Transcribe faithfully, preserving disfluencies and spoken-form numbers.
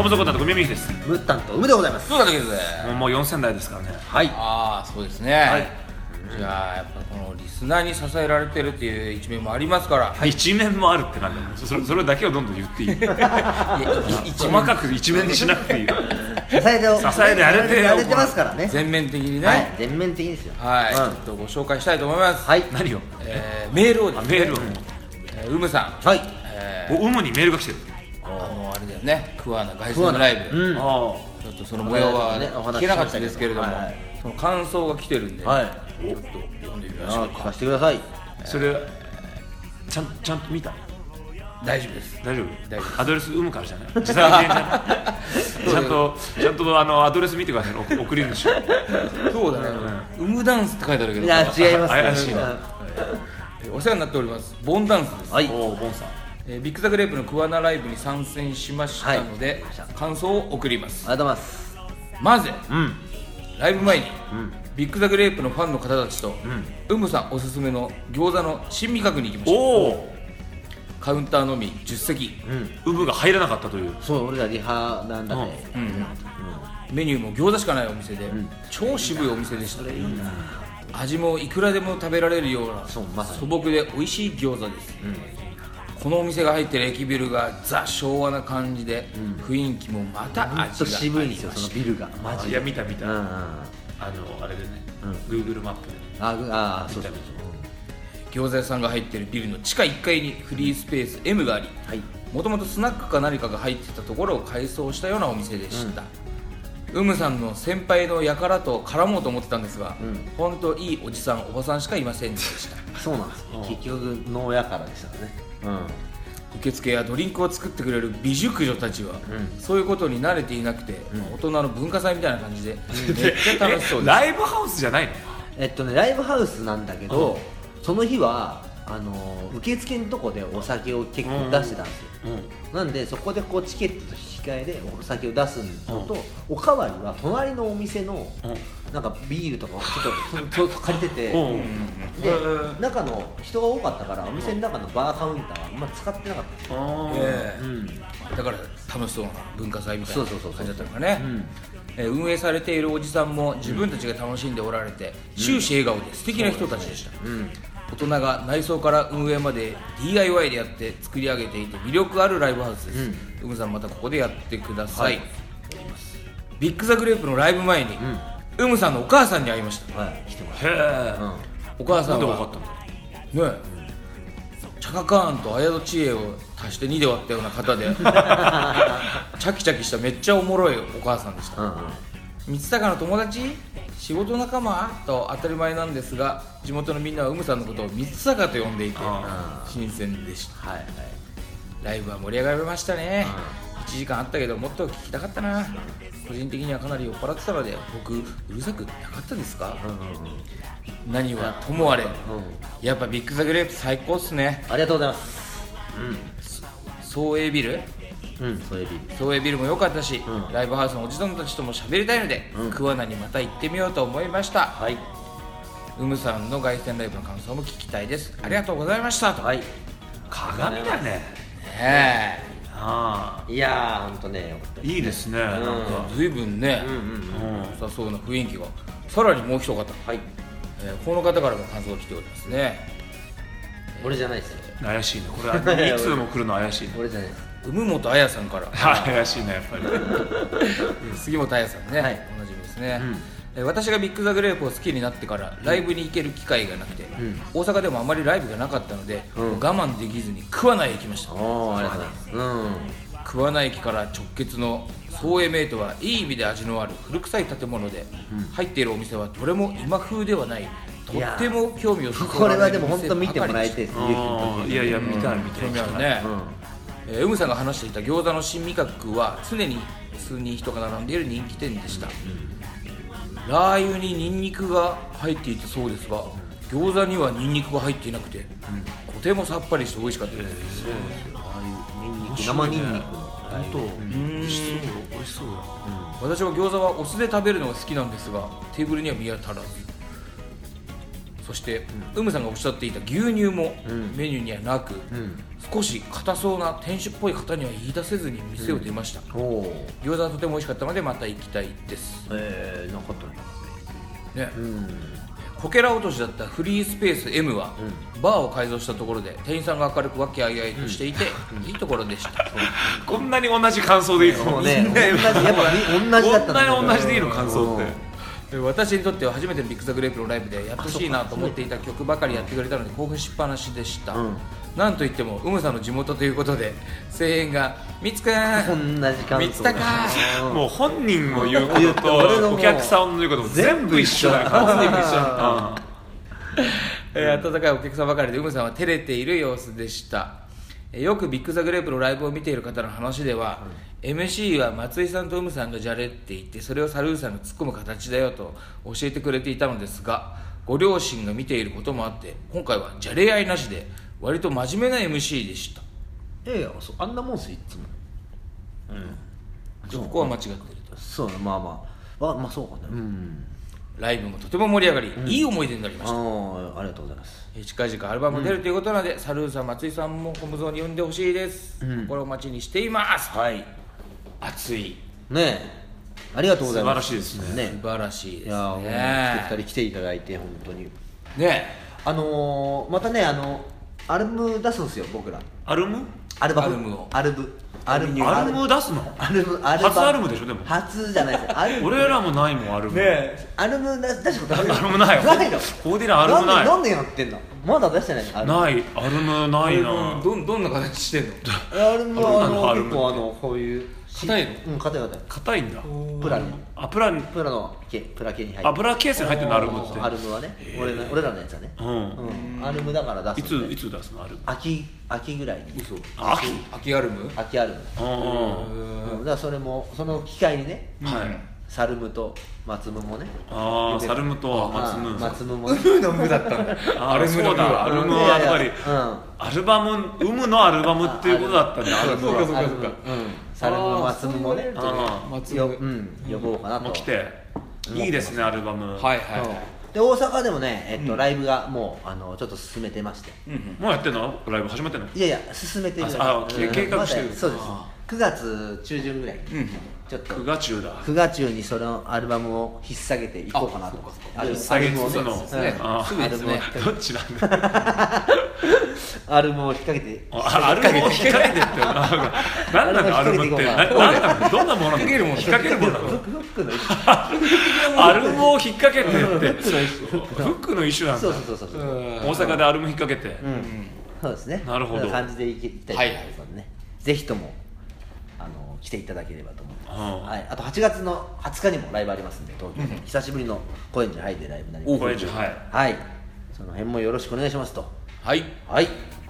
もそこだとゴミミキです。 ムッタンとウムでございます。 そうだけどね。 もうもうよんせんだいですからね。 はい。 ああ、そうですね。 はい。 じゃあやっぱこのリスナーに支えられてるっていう一面もありますから。 はい、一面もあるってなんだよ。それそれだけをどんどん言っていい。細かく一面にしなくていい。 支えて支えてやれてやれてますからね。 全面的にね。 はい、全面的ですよ。 はい、 うん、 ちょっとご紹介したいと思います。 はい。 何を？ えー、メールをですね。 メールを。 えー、ウムさん。 はい。 えー、おウムにメールが来てる。 あのあれだよね。桑名凱旋ライブ。 うん。 ちょっとその模様は聞けなかったですけれども、その感想が来てるんで、 はい。 ちょっと読んでみましょうか。 聞かせてください。 それちゃんちゃんと見た？ 大丈夫です。 大丈夫？ 大丈夫。 アドレスウムからじゃない？自作自演じゃない？ちゃんとちゃんとあのアドレス見てください。送り主。 そうだね。ウムダンスって書いてあるけど。 いや違います。 怪しいな。 お世話になっております。ボンダンスです。 はい。おボンさん。 えー、ビッグザグレープの桑名ライブに参戦しましたので、はい、感想を送ります。 ありがとうございます。 まず、 うん、 ライブ前に、 うん、 ビッグザグレープのファンの方たちと、うん、ウムさんおすすめの餃子の新味覚に行きました。 おカウンターのみじゅっせき、 うん、ウムが入らなかったという。 そう、俺らリハなんだね、 うんうんうん、メニューも餃子しかないお店で、うん、超渋いお店でした、うん、味もいくらでも食べられるような、ま、素朴で美味しい餃子です、うん、このお店が入ってる駅ビルがザ昭和な感じで、うん、雰囲気もまた味がありました。 渋いんですよ、そのビルがマジで。 いや見た見た、うんうん、あのあれでね、うん、Google マップでああそうそうそう、 餃子屋さんが入ってるビルの地下いっかいにフリースペース エム があり、もともとスナックか何かが入ってたところを改装したようなお店でした、うん、ウムさんの先輩の輩と絡もうと思ってたんですが、うん、本当いいおじさんおばさんしかいませんでしたそうなんです、結局ノーやからでしたね、うん、 受付やドリンクを作ってくれる美熟女たちは、うん、そういうことに慣れていなくて、うん、大人の文化祭みたいな感じで、うん、めっちゃ楽しそうですライブハウスじゃないの？ えっとねライブハウスなんだけど、その日はあの受付のとこでお酒を結構出してたんですよ、うん、なんでそこでこうチケットと引き換えでお酒を出すのと、うん、おかわりは隣のお店の、うん、なんかビールとかをちょっとちょっと借りてて、うん、で、うん、中の人が多かったからお店の中のバーカウンターはあんま使ってなかったんですよ、 えーうん、だから楽しそうな文化祭みたいな感じだったのかね。運営されているおじさんも自分たちが楽しんでおられて、うん、終始笑顔で素敵な人たちでした、うん、大人が内装から運営まで ディーアイワイ でやって作り上げていて魅力あるライブハウスです、うん、ウムさんまたここでやってください、はい、ビッグザグレープのライブ前に、うん、ウムさんのお母さんに会いました、はい、来てました。へー、うん、お母さんはなんで分かったんだねえ、チャカカーンと綾戸知恵を足してにで割ったような方でチャキチャキしためっちゃおもろいお母さんでした、うんうん、光坂の友達仕事仲間と当たり前なんですが、地元のみんなはウムさんのことを光坂と呼んでいて新鮮でした、はいはい、ライブは盛り上がりましたね、いちじかんあったけどもっと聞きたかったな。個人的にはかなり酔っ払ってたので僕うるさくなかったですか、うんうんうん、何はともあれ、うん、やっぱビッグザグレープ最高っすね。 ありがとうございます、 うん、総営ビル、 うん、総営ビル総営ビルも良かったし、うん、ライブハウスのおじさんたちとも喋りたいので、うん、桑名にまた行ってみようと思いました、はい、ウムさんの凱旋ライブの感想も聞きたいです、ありがとうございましたと、はい、 鏡だね。ねえ、 あいやーほんとね、 いいですね、なんか随分ね、良さそうな雰囲気が。さらにもう一方、はい、えー、この方からも感想が来ておりますね。 俺じゃないですよ、 怪しいね、これいつでも来るの怪しいね。 俺じゃないです。 産本彩さんから怪しいね、やっぱり杉本彩さんね、はい、おなじみですね、うん、私がビッグザグレープを好きになってからライブに行ける機会がなくて、うん、大阪でもあまりライブがなかったので、うん、我慢できずに桑名へ行きました。 おー、ありがとうございます、うん、 桑名駅から直結の総営メイトはいい意味で味のある古臭い建物で、うん、入っているお店はどれも今風ではない、とっても興味をそそられる店ばかりでした。これはでも本当見てもらいたいです。 いやいや見たい見たい、 興味あるね、うん、えー、ウムさんが話していた餃子の新味覚は常に数人人が並んでいる人気店でした、うん、ラー油にニンニクが入っていたそうですが、餃子にはニンニクが入っていなくて、うん、とてもさっぱりして美味しかったです、えー、そうですよ、ああいうニンニク、生ニンニクの本当、美味しそう、美味しそうだ、うん、私は餃子はお酢で食べるのが好きなんですがテーブルには見当たらず、そして、うん、ウムさんがおっしゃっていた牛乳もメニューにはなく、うん、 少し硬そうな店主っぽい方には言い出せずに店を出ました、 うん、お餃子はとても美味しかったのでまた行きたいです。 えー、なかったねね、 うん、 こけら落としだったフリースペース エム は、うん、バーを改造したところで店員さんが明るく和気あいあいとしていて、うん、いいところでした。 こんなに同じ感想でいいの？ そうね、同じやっぱ同じだったんだけど、 こんなに同じでいいの感想って。 私にとっては初めてのビッグザグレープのライブでやってほしいなと思っていた曲ばかりやってくれたので興奮しっぱなしでした、うん、なんといってもウムさんの地元ということで声援がみつくん同じ感想みつたかもう本人の言うこととお客さんの言うことも全部一緒だから全部一緒だえー、温かいお客さんばかりでウムさんは照れている様子でした。よくビッグザグレープのライブを見ている方の話では、うん、エムシー は松井さんとウムさんがじゃれって言ってそれをサルーさんが突っ込む形だよと教えてくれていたのですが、ご両親が見ていることもあって今回はじゃれ合いなしで割と真面目な エムシー でした。 いやいや、あんなもんすいつも、 うん、そこは間違ってると。 そうね、まあまあまあそうかね、うん、 ライブもとても盛り上がり、うん、いい思い出になりました。 あありがとうございます。 近々アルバム出るということなので、うん、サルーさん松井さんもコムゾーに呼んでほしいです、うん、心待ちにしています。 はい、熱いねえ、ありがとうございます。 素晴らしいですね。 ね、素晴らしいですね。いやふたり来ていただいて本当にね、 あのー、またね、あのアルバム出すんですよ僕ら。 アルムアルバムアルムをアルブアルムアルム出すの？ アルムアル初アルムでしょ。でも初じゃないですよ。アルム俺らもないもんアルム。 ね、アルム出したことある？ アルムないよ。 ないの？ コーディラアルムない。 なんでやってんの？まだ出してないの？ ない、アルムないな。 どどんな形してんの？ アルムはあの結構あのこういう硬いの？ うん、硬い硬い。 硬いんだ。 プラに。 あ、プラに。 プラのケプラ系に入って。 あ、プラケースに入ってるのアルムって。 アルムはね、俺の俺らのやつはね。うん。アルムだから出す。 いついつ出すのアルム？ 秋秋ぐらいに。 嘘。 秋秋アルム？ 秋アルム。うん。だからそれもその機会にね。はい。サルムと松ムもね。 ああ、サルムと松ム。 松ムもね。 ウムのムだったんだ。 アルムのムだ。アルムはやっぱりアルバム、ウムのアルバムっていうことだったんだ。 そうかそうかそうか。 サルム松ムもね。 松ム、 うん、呼ぼうかなと。 来ていいですねアルバム。 はいはい。 で大阪でもね、えっとライブがもうあのちょっと進めてまして。 もうやってんの？ライブ始まってんの？ いやいや進めてる。 あ、計画してる。 そうです。くがつ中旬ぐらい。ちょっとくが中だ。 くが中にそのアルバムを引っ提げていこうかなと。 引っ提げつつの。 あ、すぐですね。 どっちなんだ。 アルバムを引っ掛けて。 アルバムを引っ掛けてってなんなのアルバムって。なんなのどんなものなの？引っ掛けるものなの？アルバムを引っ掛けてって。フックの一種なんだ。 そうそうそうそう。 大阪でアルバム引っ掛けて。 そうですね。 なるほど。 感じでいきたいと思いますね。ぜひともあの来ていただければと思います。はい。あとはちがつのはつかにもライブありますんで、東京で久しぶりの高円寺ハイでライブになります。 高円寺、はい。 はい。その辺もよろしくお願いしますと。 はい。 はい。